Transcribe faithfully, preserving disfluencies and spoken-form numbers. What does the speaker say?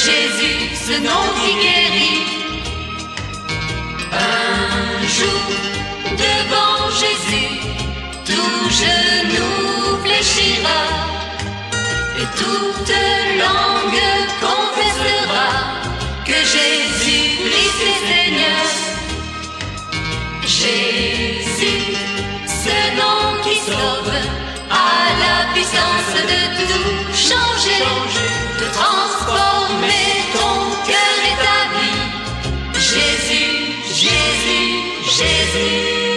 Jésus, ce nom qui guérit. Un jour, devant Jésus, tout genou fléchira, et toute langue confessera que Jésus-Christ est Seigneur. Jésus, ce nom qui sauve, a la puissance de tout changer, de transformer ton cœur et ta vie. Jésus, Jésus, Jésus.